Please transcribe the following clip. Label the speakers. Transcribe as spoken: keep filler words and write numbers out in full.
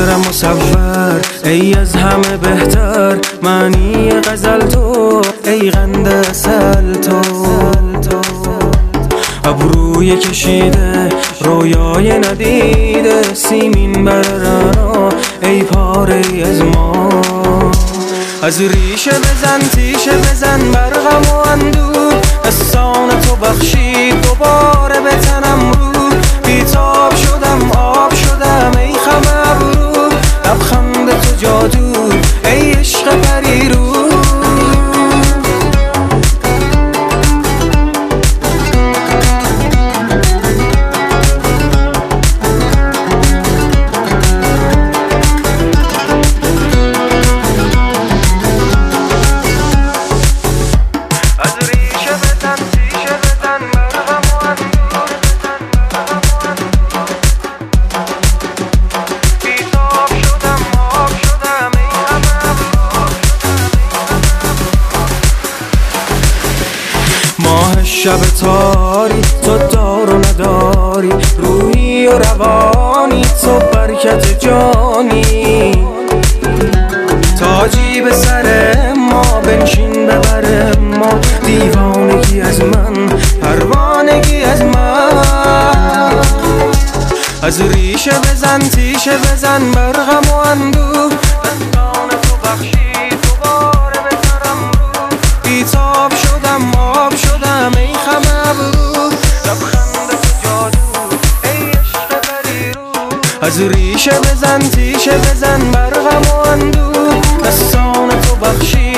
Speaker 1: شعر مصور ای از همه بهتر، معنی غزل تو ای قند اصل تو. ابروی کشیده رویای ندیده، سیمین بر رنا ای پاره از ما. از ریشه بزن تیشه بزن بر غم و اندوه، احسان تو بخشید دوباره به تنم رو. بیتاب شدم آب شدم ای خم ابرو، لبخند تو جادو ای عشق پری رو. ماه شب تاری تو دار و نداری، روحی و روانی تو برکت جانی. تاجی به سر ما بنشین ببر ما، دیوانگی از من پروانگی از من. از ریشه بزن تیشه بزن بر غم و اندوه، دستان تو بخشید دوباره به سرم رو. بیتاب شدم آب شدم ای خم ابرو، لبخند تو جادو ای عشق پری رو. از ریشه بزن تیشه بزن بر غم و اندوه، دستان تو بخشید